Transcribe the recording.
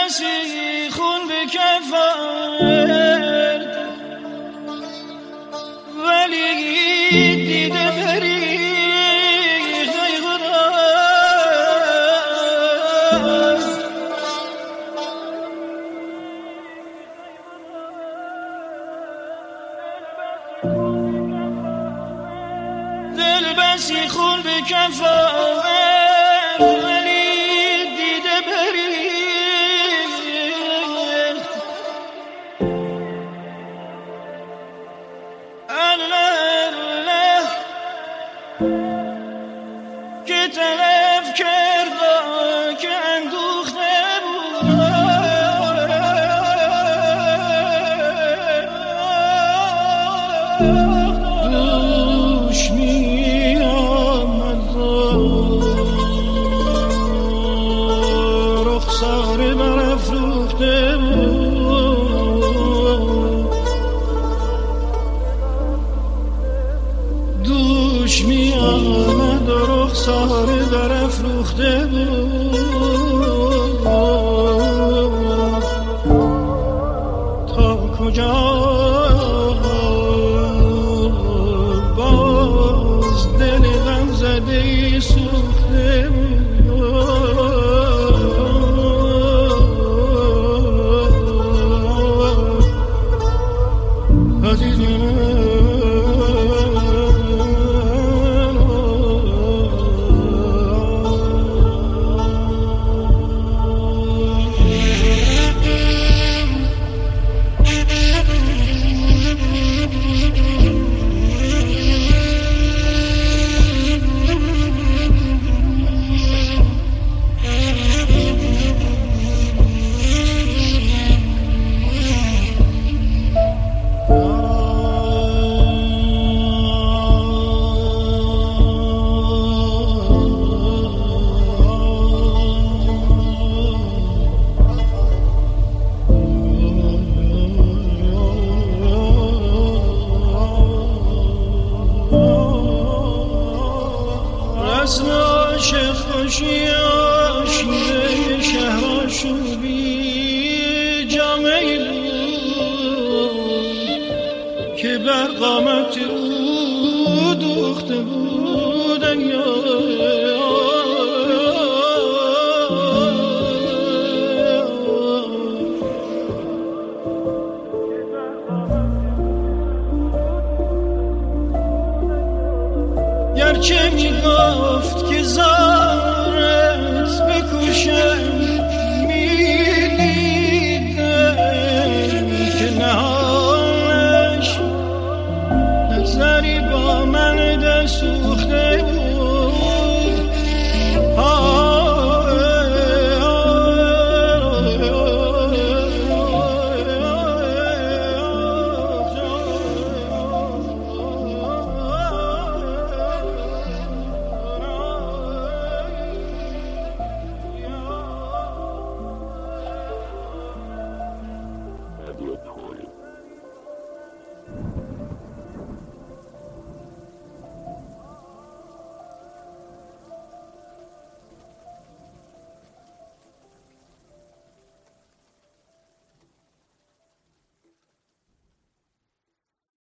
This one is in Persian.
بسی خون به کف آورد ولی دیده بری دل بسی خون به کف آورد ولی دیده بریخت الله که تلف کرد که اندوخته دوش می آمد رخسار برافروخته بود دوش می آمد رخسار برافروخته بود تا کجا زده سوخته رسم عاشق خوشی آشیره شهر آشوبی جامعی بود که بر قامت او دوخته بود گرچه می گفت که